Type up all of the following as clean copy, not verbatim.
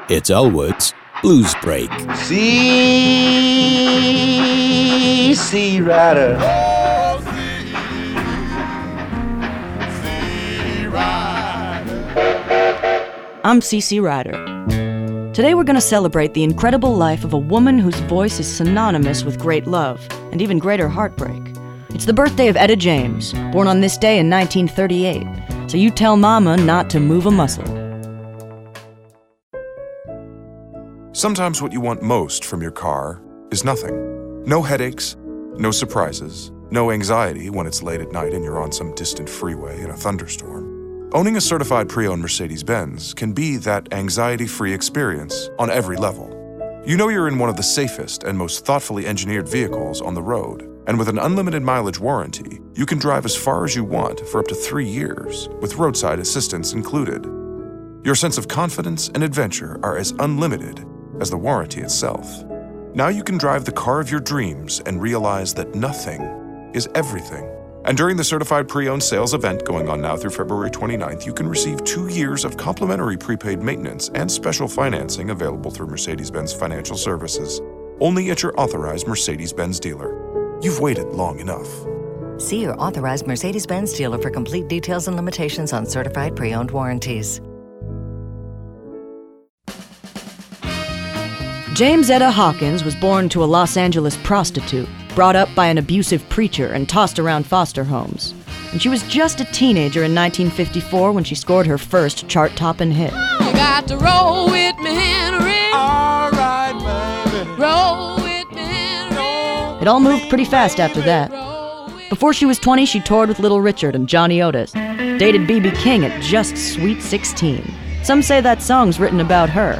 It's Elwood's Blues Break. C.C. Rider. I'm C.C. Rider. Today we're going to celebrate the incredible life of a woman whose voice is synonymous with great love and even greater heartbreak. It's the birthday of Etta James, born on this day in 1938. So you tell Mama not to move a muscle. Sometimes what you want most from your car is nothing. No headaches, no surprises, no anxiety when it's late at night and you're on some distant freeway in a thunderstorm. Owning a certified pre-owned Mercedes-Benz can be that anxiety-free experience on every level. You know you're in one of the safest and most thoughtfully engineered vehicles on the road, and with an unlimited mileage warranty, you can drive as far as you want for up to 3 years, with roadside assistance included. Your sense of confidence and adventure are as unlimited as the warranty itself. Now you can drive the car of your dreams and realize that nothing is everything. And during the Certified Pre-Owned Sales event going on now through February 29th, you can receive 2 years of complimentary prepaid maintenance and special financing available through Mercedes-Benz Financial Services, only at your authorized Mercedes-Benz dealer. You've waited long enough. See your authorized Mercedes-Benz dealer for complete details and limitations on certified pre-owned warranties. James Etta Hawkins was born to a Los Angeles prostitute, brought up by an abusive preacher and tossed around foster homes. And she was just a teenager in 1954 when she scored her first chart-topping hit. You got to roll with me, Henry. All right, baby. Roll with me, Henry. It all moved pretty fast after that. Before she was 20, she toured with Little Richard and Johnny Otis, dated B.B. King at just sweet 16. Some say that song's written about her.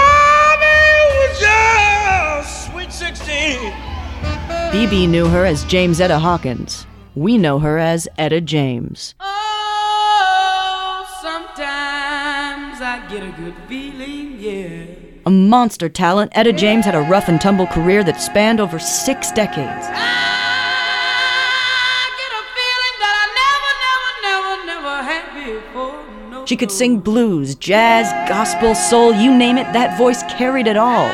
B.B. knew her as James Etta Hawkins. We know her as Etta James. Oh, sometimes I get a good feeling, yeah. A monster talent, Etta James had a rough-and-tumble career that spanned over 6 decades. I get a feeling that I never had before. No. She could sing blues, jazz, gospel, soul, you name it, that voice carried it all.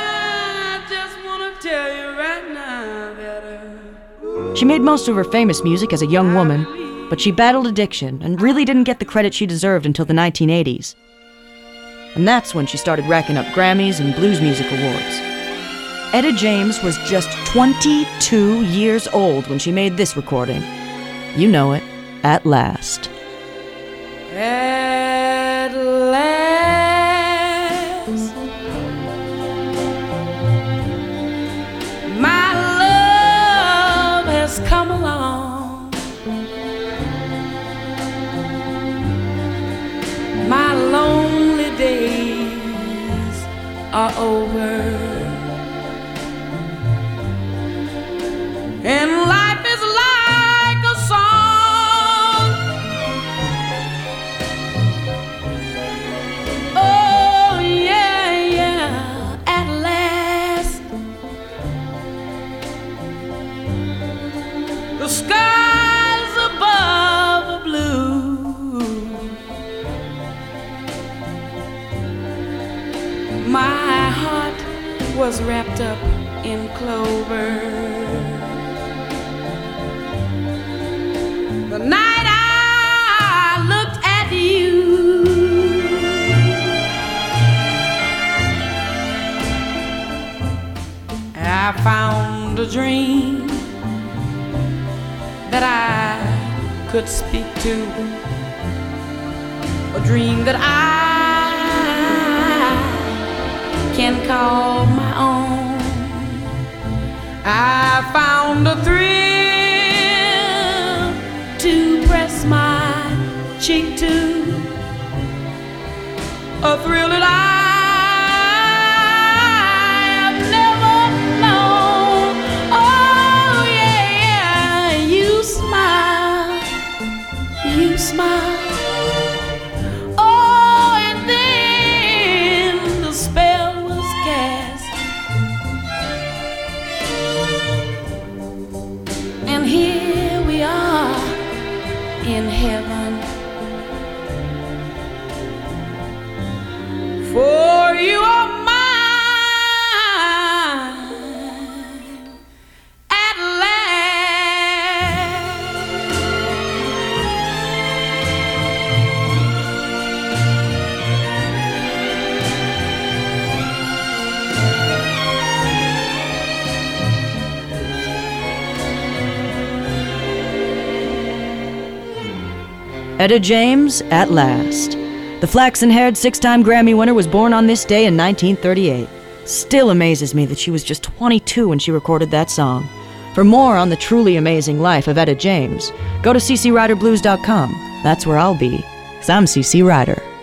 She made most of her famous music as a young woman, but she battled addiction and really didn't get the credit she deserved until the 1980s. And that's when she started racking up Grammys and Blues Music Awards. Etta James was just 22 years old when she made this recording. You know it, At Last. At last, my love has come along. My lonely days are over, and life is like a song. Oh yeah, yeah, at last the skies above are blue. My heart was wrapped up in clover. The night I looked at you, I found a dream that I could speak to, a dream that I can call my own. I found a thrill to press my cheek to, a thrill that I have never known. Oh yeah, yeah, you smile, you smile. Oh, and then the spell was cast, and here we are in heaven. For Etta James, at last. The flaxen-haired 6-time Grammy winner was born on this day in 1938. Still amazes me that she was just 22 when she recorded that song. For more on the truly amazing life of Etta James, go to ccryderblues.com. That's where I'll be, 'cause I'm CC Ryder.